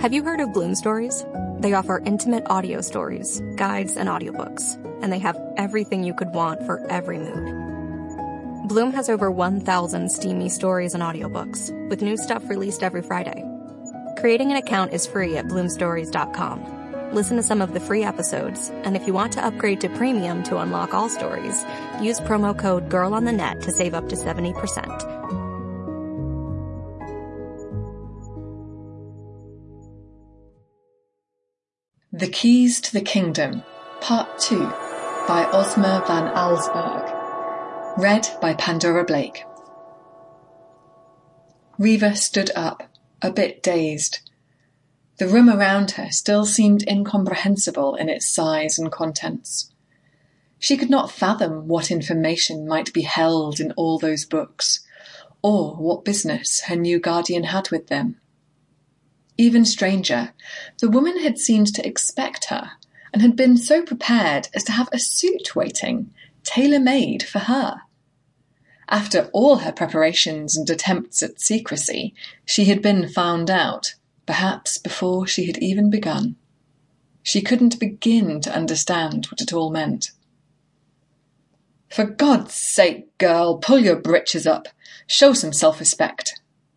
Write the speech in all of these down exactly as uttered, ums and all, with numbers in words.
Have you heard of Bloom Stories? They offer intimate audio stories, guides, and audiobooks, and they have everything you could want for every mood. Bloom has over one thousand steamy stories and audiobooks, with new stuff released every Friday. Creating an account is free at bloom stories dot com. Listen to some of the free episodes, and if you want to upgrade to premium to unlock all stories, use promo code GIRLONTHENET to save up to seventy percent. The Keys to the Kingdom, Part two, by Ozma van Alsberg. Read by Pandora Blake. Reva stood up, a bit dazed. The room around her still seemed incomprehensible in its size and contents. She could not fathom what information might be held in all those books, or what business her new guardian had with them. Even stranger, the woman had seemed to expect her, and had been so prepared as to have a suit waiting, tailor-made for her. After all her preparations and attempts at secrecy, she had been found out, perhaps before she had even begun. She couldn't begin to understand what it all meant. "For God's sake, girl, pull your britches up. Show some self-respect."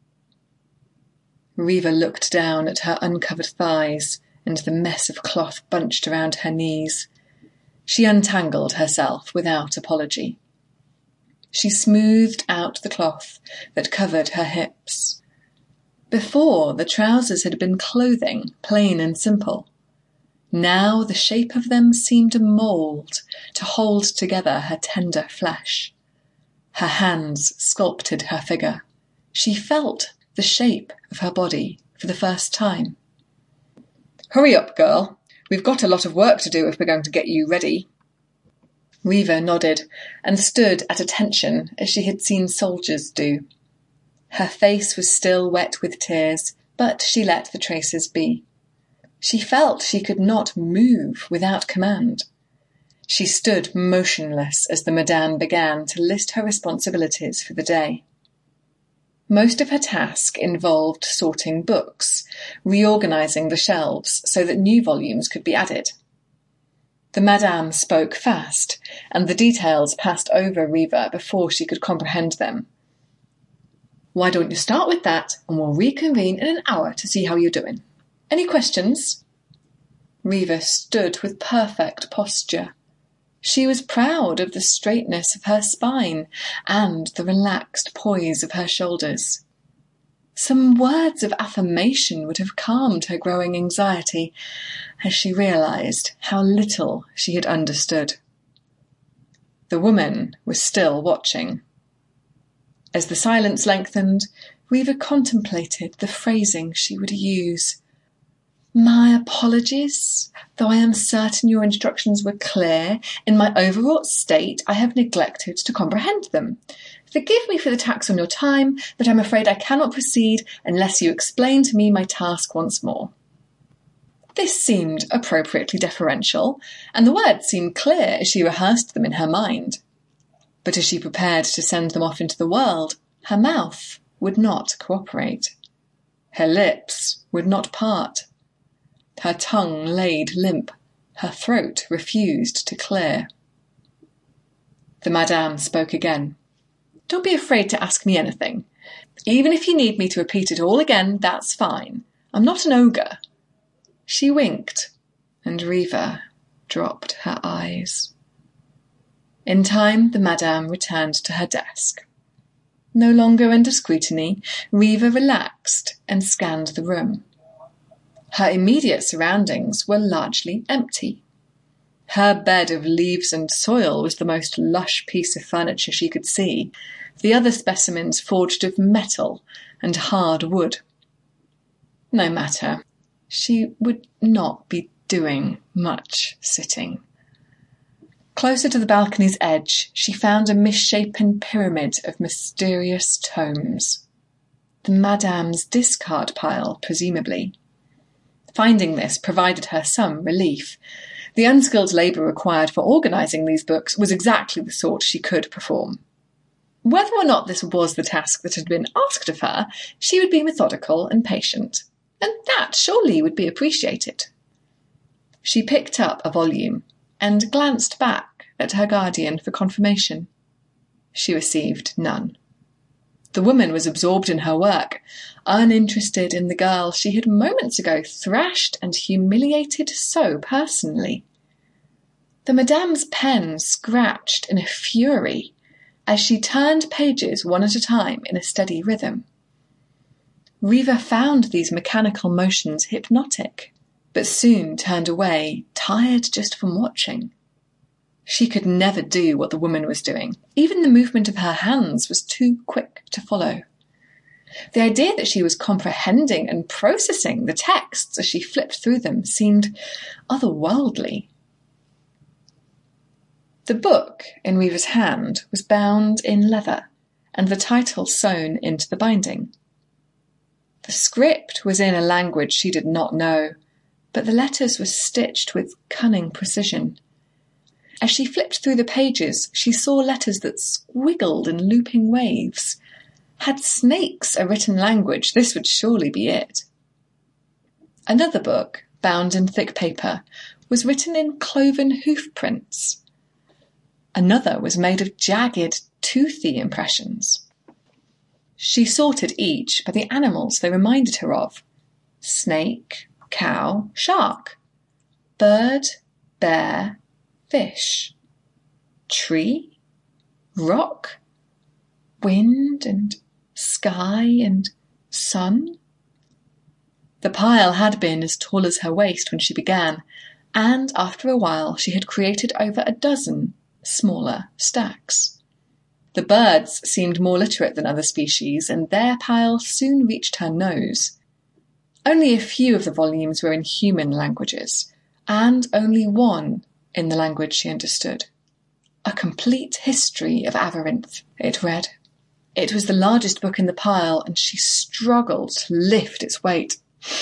Reva looked down at her uncovered thighs and the mess of cloth bunched around her knees. She untangled herself without apology. She smoothed out the cloth that covered her hips. Before, the trousers had been clothing, plain and simple. Now the shape of them seemed a mould to hold together her tender flesh. Her hands sculpted her figure. She felt the shape of her body for the first time. "Hurry up, girl. We've got a lot of work to do if we're going to get you ready." Reva nodded and stood at attention as she had seen soldiers do. Her face was still wet with tears, but she let the traces be. She felt she could not move without command. She stood motionless as the madame began to list her responsibilities for the day. Most of her task involved sorting books, reorganizing the shelves so that new volumes could be added. The madame spoke fast, and the details passed over Reva before she could comprehend them. "Why don't you start with that, and we'll reconvene in an hour to see how you're doing. Any questions?" Reva stood with perfect posture. She was proud of the straightness of her spine and the relaxed poise of her shoulders. Some words of affirmation would have calmed her growing anxiety as she realized how little she had understood. The woman was still watching. As the silence lengthened, Reva contemplated the phrasing she would use. "My apologies. Though I am certain your instructions were clear, in my overwrought state I have neglected to comprehend them. Forgive me for the tax on your time, but I'm afraid I cannot proceed unless you explain to me my task once more." This seemed appropriately deferential, and the words seemed clear as she rehearsed them in her mind. But as she prepared to send them off into the world, her mouth would not cooperate. Her lips would not part. Her tongue laid limp. Her throat refused to clear. The madame spoke again. "Don't be afraid to ask me anything. Even if you need me to repeat it all again, that's fine. I'm not an ogre." She winked, and Reva dropped her eyes. In time, the madame returned to her desk. No longer under scrutiny, Reva relaxed and scanned the room. Her immediate surroundings were largely empty. Her bed of leaves and soil was the most lush piece of furniture she could see, the other specimens forged of metal and hard wood. No matter, she would not be doing much sitting. Closer to the balcony's edge, she found a misshapen pyramid of mysterious tomes. The madame's discard pile, presumably. Finding this provided her some relief. The unskilled labour required for organising these books was exactly the sort she could perform. Whether or not this was the task that had been asked of her, she would be methodical and patient. and that surely would be appreciated. She picked up a volume and glanced back at her guardian for confirmation. She received none. The woman was absorbed in her work, uninterested in the girl she had moments ago thrashed and humiliated so personally. The madame's pen scratched in a fury as she turned pages one at a time in a steady rhythm. Riva found these mechanical motions hypnotic, but soon turned away, tired just from watching. She could never do what the woman was doing. Even the movement of her hands was too quick to follow. The idea that she was comprehending and processing the texts as she flipped through them seemed otherworldly. The book in Riva's hand was bound in leather, and the title sewn into the binding. The script was in a language she did not know, but the letters were stitched with cunning precision. As she flipped through the pages, she saw letters that squiggled in looping waves. Had snakes a written language, this would surely be it. Another book, bound in thick paper, was written in cloven hoof prints. Another was made of jagged, toothy impressions. She sorted each by the animals they reminded her of. Snake, cow, shark. Bird, bear, fish. Tree, rock, wind and sky and sun. The pile had been as tall as her waist when she began, and after a while she had created over a dozen smaller stacks. The birds seemed more literate than other species, and their pile soon reached her nose. Only a few of the volumes were in human languages, and only one in the language she understood. A Complete History of Avarinth, it read. It was the largest book in the pile, and she struggled to lift its weight.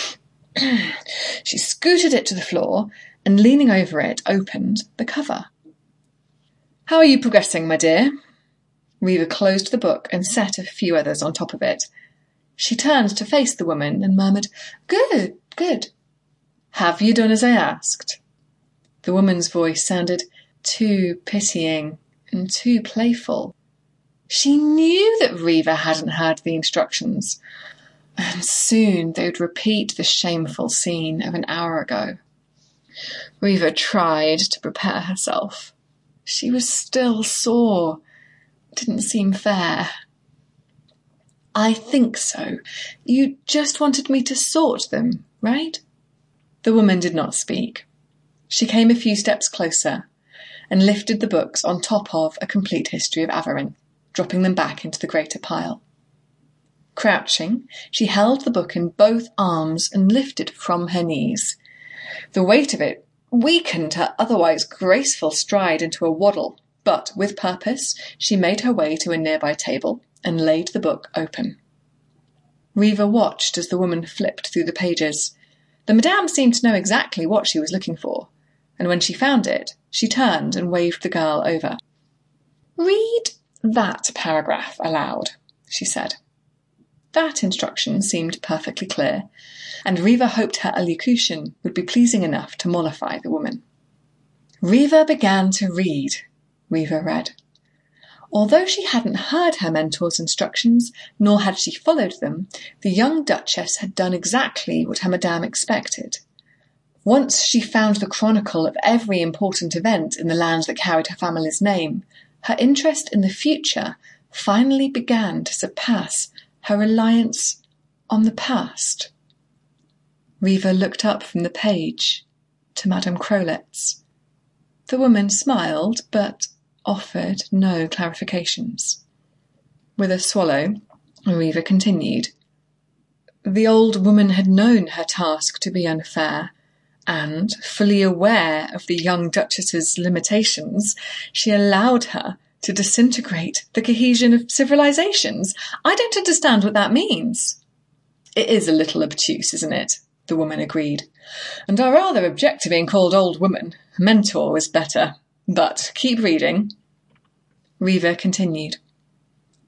She scooted it to the floor, and leaning over it, opened the cover. "How are you progressing, my dear?" Riva closed the book and set a few others on top of it. She turned to face the woman and murmured, "Good, good." "Have you done as I asked?" The woman's voice sounded too pitying and too playful. She knew that Riva hadn't heard the instructions, and soon they would repeat the shameful scene of an hour ago. Riva tried to prepare herself. She was still sore. It didn't seem fair. "I think so. You just wanted me to sort them, right?" The woman did not speak. She came a few steps closer and lifted the books on top of A Complete History of Avarinth, dropping them back into the greater pile. Crouching, she held the book in both arms and lifted from her knees. The weight of it weakened her otherwise graceful stride into a waddle, but with purpose she made her way to a nearby table and laid the book open. Riva watched as the woman flipped through the pages. The madame seemed to know exactly what she was looking for, and when she found it, she turned and waved the girl over. "Read that paragraph aloud," she said. That instruction seemed perfectly clear, and Riva hoped her elocution would be pleasing enough to mollify the woman. Riva began to read, Riva read. Although she hadn't heard her mentor's instructions, nor had she followed them, the young duchess had done exactly what her madame expected. Once she found the chronicle of every important event in the land that carried her family's name, her interest in the future finally began to surpass her reliance on the past. Riva looked up from the page to Madame Crowlet's. The woman smiled, but offered no clarifications. With a swallow, Riva continued. The old woman had known her task to be unfair, and, fully aware of the young duchess's limitations, she allowed her to disintegrate the cohesion of civilizations. I don't understand what that means. It is a little obtuse, isn't it? The woman agreed. And I rather object to being called old woman. Mentor is better. But keep reading. Riva continued.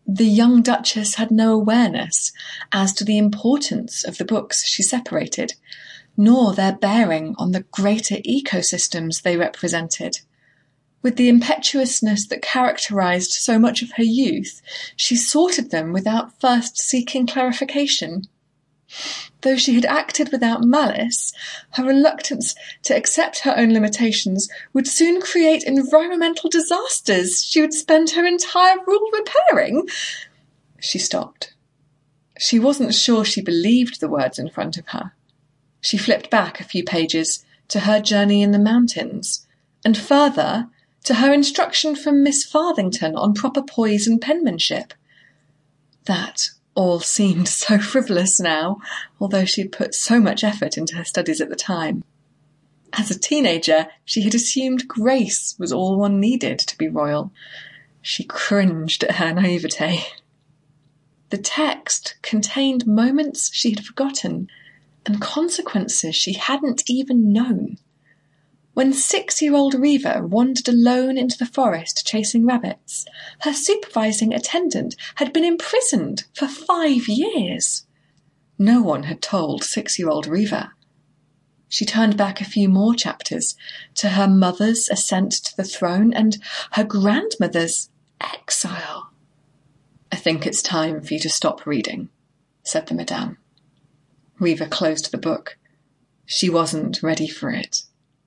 The young Duchess had no awareness as to the importance of the books she separated, nor their bearing on the greater ecosystems they represented. With the impetuousness that characterized so much of her youth, she sorted them without first seeking clarification. Though she had acted without malice, her reluctance to accept her own limitations would soon create environmental disasters she would spend her entire rule repairing. She stopped. She wasn't sure she believed the words in front of her. She flipped back a few pages to her journey in the mountains, and further to her instruction from Miss Farthington on proper poise and penmanship. That all seemed so frivolous now, although she had put so much effort into her studies at the time. As a teenager, she had assumed grace was all one needed to be royal. She cringed at her naivete. The text contained moments she had forgotten and consequences she hadn't even known. When six-year-old Reva wandered alone into the forest chasing rabbits, her supervising attendant had been imprisoned for five years. No one had told six-year-old Reva. She turned back a few more chapters to her mother's ascent to the throne and her grandmother's exile. "I think it's time for you to stop reading," said the Madame. Reva closed the book. She wasn't ready for it.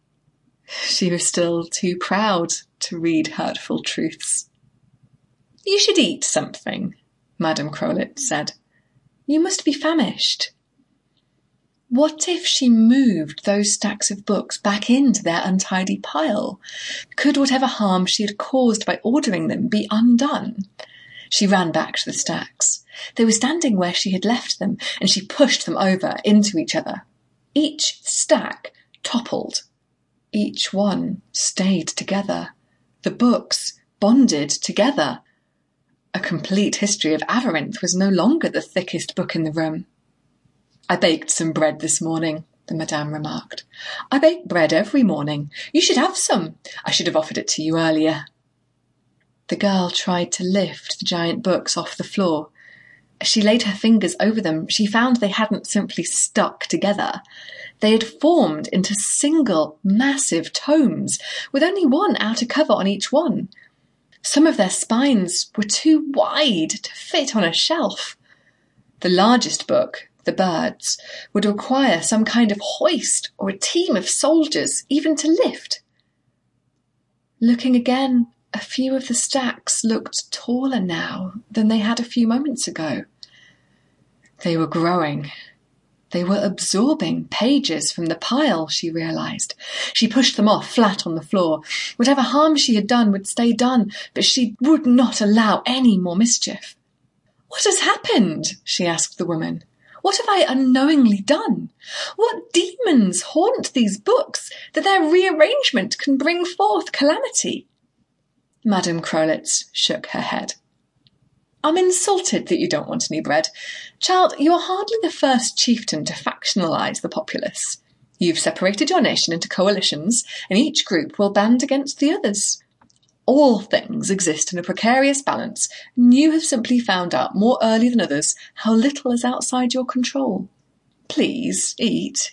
She was still too proud to read hurtful truths. "You should eat something," Madame Crowlett said. "You must be famished." What if she moved those stacks of books back into their untidy pile? Could whatever harm she had caused by ordering them be undone? She ran back to the stacks. They were standing where she had left them, and she pushed them over into each other. Each stack toppled. Each one stayed together. The books bonded together. A Complete History of Avarinth was no longer the thickest book in the room. "I baked some bread this morning," the Madame remarked. "I bake bread every morning. You should have some. I should have offered it to you earlier." The girl tried to lift the giant books off the floor. As she laid her fingers over them, she found they hadn't simply stuck together. They had formed into single, massive tomes, with only one outer cover on each one. Some of their spines were too wide to fit on a shelf. The largest book, The Birds, would require some kind of hoist or a team of soldiers even to lift. Looking again, a few of the stacks looked taller now than they had a few moments ago. They were growing. They were absorbing pages from the pile, she realized. She pushed them off flat on the floor. Whatever harm she had done would stay done, but she would not allow any more mischief. "What has happened?" she asked the woman. "What have I unknowingly done? What demons haunt these books that their rearrangement can bring forth calamity?" Madame Crowlett shook her head. "I'm insulted that you don't want any bread. Child, you are hardly the first chieftain to factionalize the populace. You've separated your nation into coalitions, and each group will band against the others. All things exist in a precarious balance, and you have simply found out more early than others how little is outside your control. Please, eat."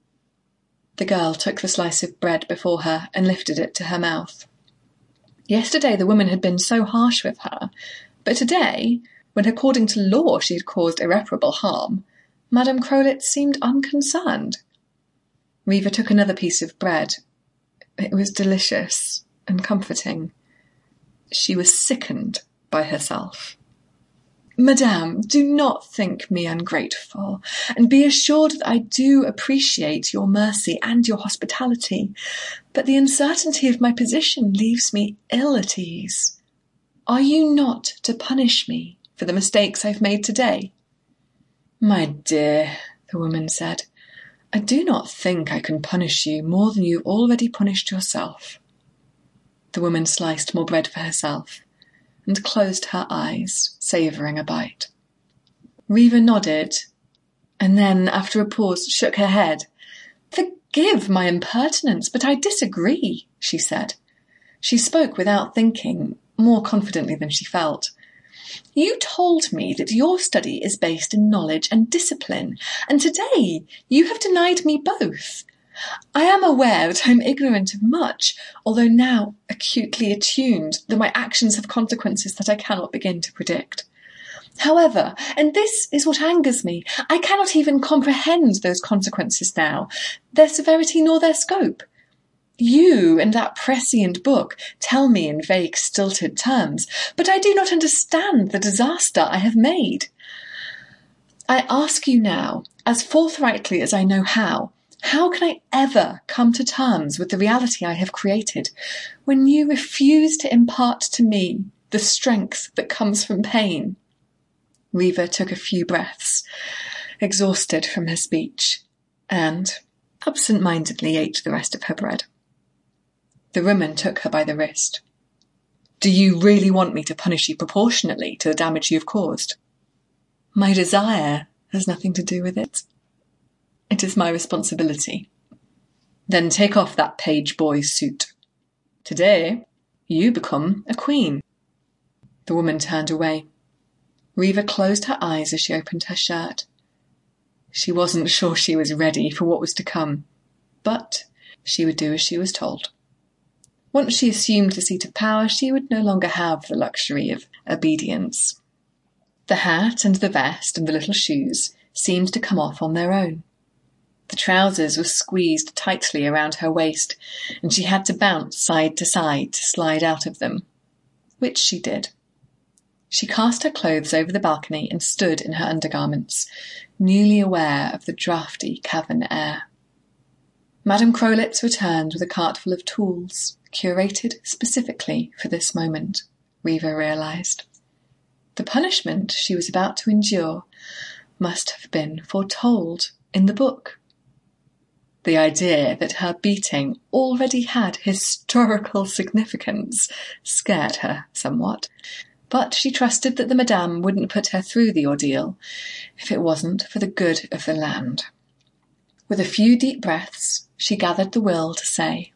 The girl took the slice of bread before her and lifted it to her mouth. Yesterday the woman had been so harsh with her, but today, when according to law she had caused irreparable harm, Madame Crowlett seemed unconcerned. Reva took another piece of bread. It was delicious and comforting. She was sickened by herself. "Madame, do not think me ungrateful, and be assured that I do appreciate your mercy and your hospitality, but the uncertainty of my position leaves me ill at ease. Are you not to punish me for the mistakes I've made today?" "My dear," the woman said, "I do not think I can punish you more than you've already punished yourself." The woman sliced more bread for herself and closed her eyes, savouring a bite. Reva nodded, and then, after a pause, shook her head. "Forgive my impertinence, but I disagree," she said. She spoke without thinking, more confidently than she felt. You told me that your study is based in knowledge and discipline, and today you have denied me both. I am aware that I am ignorant of much, although now acutely attuned that my actions have consequences that I cannot begin to predict. However, and this is what angers me, I cannot even comprehend those consequences now, their severity nor their scope. You and that prescient book tell me in vague, stilted terms, but I do not understand the disaster I have made. I ask you now, as forthrightly as I know how, how can I ever come to terms with the reality I have created when you refuse to impart to me the strength that comes from pain? Reva took a few breaths, exhausted from her speech, and absent-mindedly ate the rest of her bread. The woman took her by the wrist. Do you really want me to punish you proportionately to the damage you have caused? My desire has nothing to do with it. It is my responsibility. Then take off that page boy's suit. Today, you become a queen. The woman turned away. Reva closed her eyes as she opened her shirt. She wasn't sure she was ready for what was to come, but she would do as she was told. Once she assumed the seat of power, she would no longer have the luxury of obedience. The hat and the vest and the little shoes seemed to come off on their own. The trousers were squeezed tightly around her waist, and she had to bounce side to side to slide out of them, which she did. She cast her clothes over the balcony and stood in her undergarments, newly aware of the draughty cavern air. Madame Crowlitz returned with a cart full of tools, curated specifically for this moment, Reva realized. The punishment she was about to endure must have been foretold in the book. The idea that her beating already had historical significance scared her somewhat, but she trusted that the madame wouldn't put her through the ordeal if it wasn't for the good of the land. With a few deep breaths, she gathered the will to say,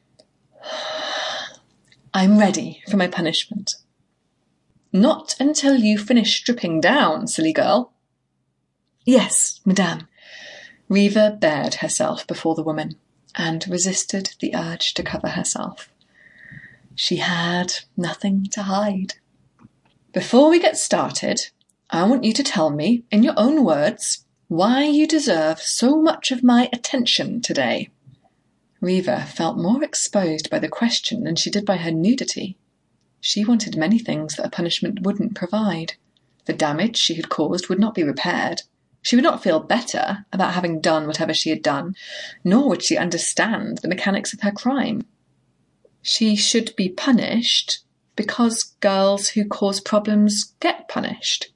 I'm ready for my punishment. Not until you finish stripping down, silly girl. Yes, madame. Reva bared herself before the woman and resisted the urge to cover herself. She had nothing to hide. Before we get started, I want you to tell me, in your own words, why you deserve so much of my attention today. Reva felt more exposed by the question than she did by her nudity. She wanted many things that a punishment wouldn't provide. The damage she had caused would not be repaired. She would not feel better about having done whatever she had done, nor would she understand the mechanics of her crime. She should be punished because girls who cause problems get punished.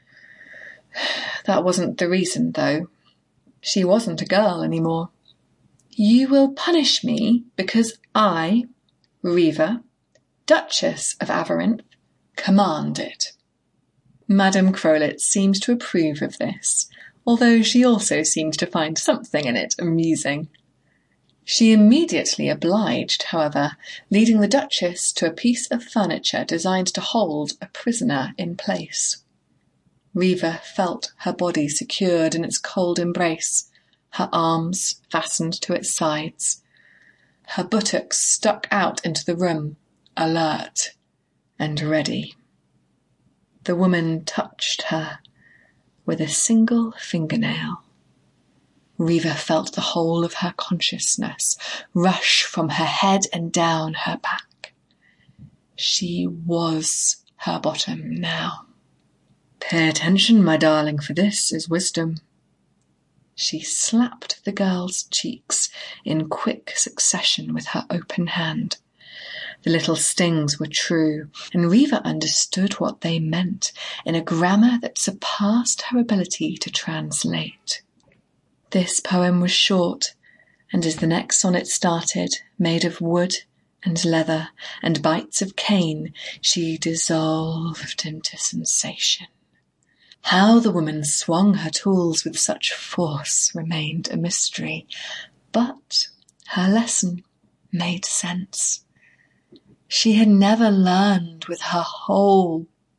That wasn't the reason, though. She wasn't a girl anymore. You will punish me because I, Reva, Duchess of Avarinth, command it. Madame Crowlitz seemed to approve of this, although she also seemed to find something in it amusing. She immediately obliged, however, leading the Duchess to a piece of furniture designed to hold a prisoner in place. Reva felt her body secured in its cold embrace, her arms fastened to its sides. Her buttocks stuck out into the room, alert and ready. The woman touched her with a single fingernail. Reva felt the whole of her consciousness rush from her head and down her back. She was her bottom now. Pay attention, my darling, for this is wisdom. She slapped the girl's cheeks in quick succession with her open hand. The little stings were true, and Reva understood what they meant in a grammar that surpassed her ability to translate. This poem was short, and as the next sonnet started, made of wood and leather and bites of cane, she dissolved into sensation. How the woman swung her tools with such force remained a mystery, but her lesson made sense. She had never learned with her whole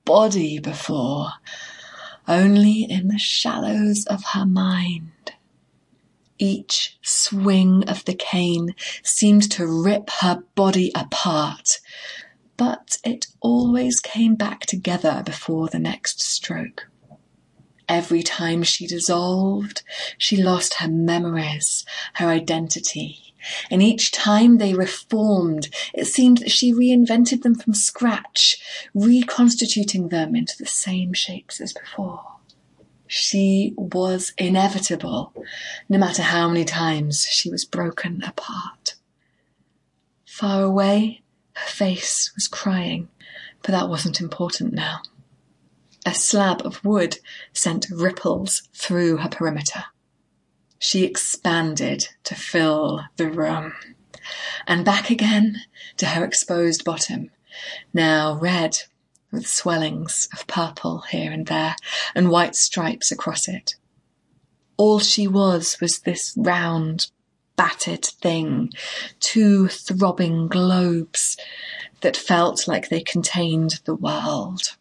body before, only in the shallows of her mind. Each swing of the cane seemed to rip her body apart, but it always came back together before the next stroke. Every time she dissolved, she lost her memories, her identity, and each time they reformed, it seemed that she reinvented them from scratch, reconstituting them into the same shapes as before. She was inevitable, no matter how many times she was broken apart. Far away, her face was crying, but that wasn't important now. A slab of wood sent ripples through her perimeter. She expanded to fill the room, and back again to her exposed bottom, now red with swellings of purple here and there and white stripes across it. All she was was this round, battered thing, two throbbing globes that felt like they contained the world.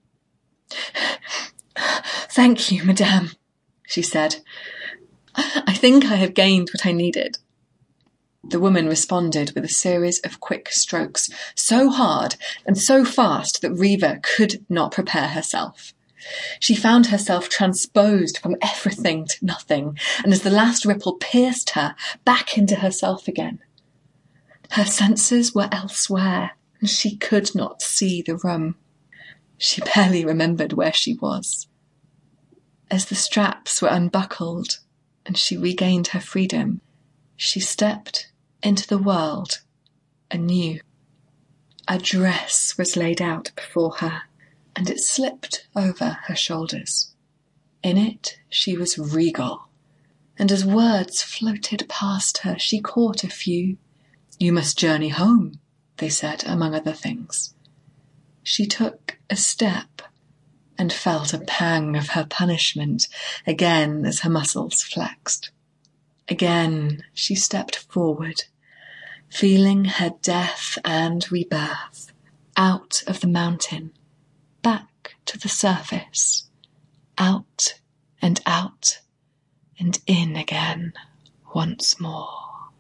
"Thank you, madame," she said. "I think I have gained what I needed." The woman responded with a series of quick strokes, so hard and so fast that Reva could not prepare herself. She found herself transposed from everything to nothing, and as the last ripple pierced her, back into herself again. Her senses were elsewhere, and she could not see the room. She barely remembered where she was. As the straps were unbuckled and she regained her freedom, she stepped into the world anew. A dress was laid out before her, and it slipped over her shoulders. In it she was regal, and as words floated past her, she caught a few. "You must journey home," they said, among other things. She took a step and felt a pang of her punishment again as her muscles flexed. Again she stepped forward, feeling her death and rebirth, out of the mountain, back to the surface, out and out and in again once more.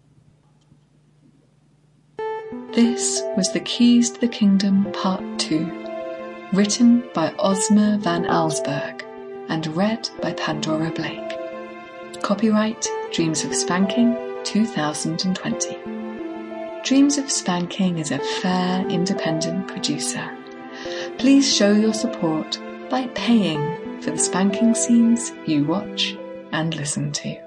This was The Keys to the Kingdom Part two, written by Ozma van Alsberg and read by Pandora Blake. Copyright Dreams of Spanking two thousand twenty. Dreams of Spanking is a fair, independent producer. Please show your support by paying for the spanking scenes you watch and listen to.